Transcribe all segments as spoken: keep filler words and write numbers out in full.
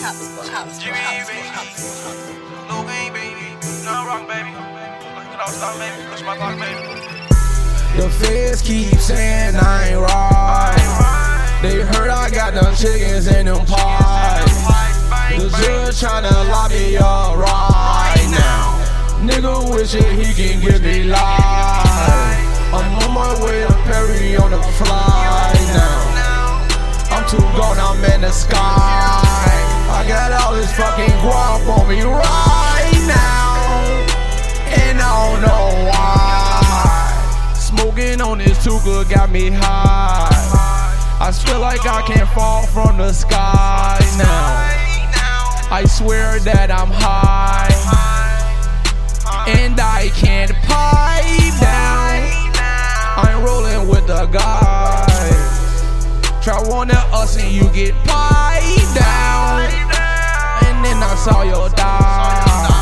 G B, baby. Lil Wayne, baby. No wrong, baby. Like it all stop, baby. Push my block, baby. The feds keep saying I ain't right. They heard I got them chickens in them pies. The judge tryna lock me up right now. Nigga wishing he can give me life. I'm on my way to Perry on the fly now. I'm too gone, I'm in the sky. I got all this fucking guap on me right now, and I don't know why. Smoking on this hookah got me high. I feel like I can't fall from the sky now. I swear that I'm high, and I can't pipe down. I'm rolling with the guys. Try one of us and you get piped down, and then I saw you die.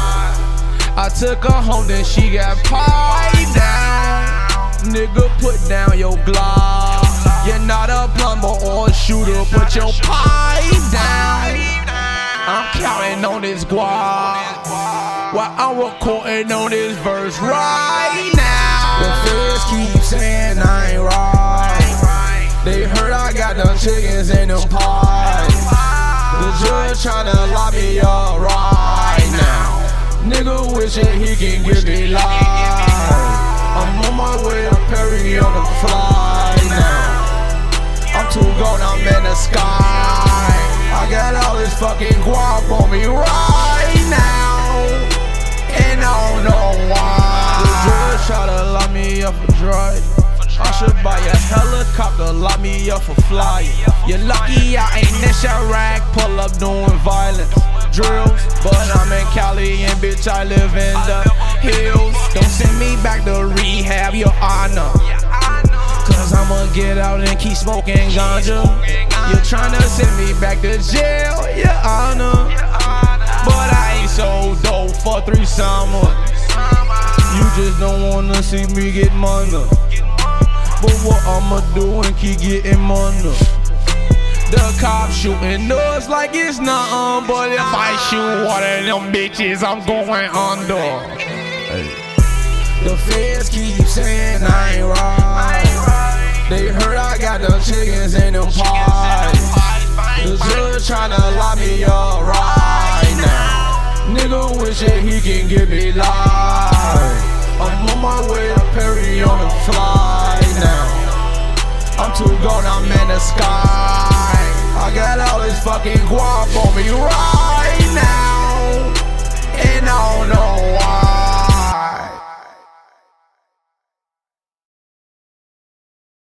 I took her home, then she got piped down. Nigga, put down your Glock. You're not a plumber or a shooter, put your pipe down. I'm counting on this guap while I'm recording on this verse right now. The feds keep saying I ain't right. They heard I got them chickens in them pies. The judge tryna lock me up right now. Nigga wishing he can give me life. I'm on my way to Perry on the fly now. I'm too gone, I'm in the sky. I got all this fucking guap on me right now, and I don't know why. The judge tryna lock me up for drugs. I should buy a helicopter, lock me up for flying. You're lucky I ain't in Chirac, pull up doing violence drills. But I'm in Cali and bitch I live in the hills. Don't send me back to rehab, your honor, cause I'ma get out and keep smoking ganja. You're tryna send me back to jail, your honor, but I ain't so dope for three summers. You just don't wanna see me get money. But what I'ma do and keep getting money? The cops shooting us like it's nothing, but if I shoot one of them bitches, I'm going under. Hey. The feds keep saying I ain't right. They heard I got them chickens in them pies. The judge tryna lock me up right now. Nigga wishing he can give me life. I'm on my way to Perry on the fly now. I'm too gone, I'm in the sky. I got all this fucking guap on me right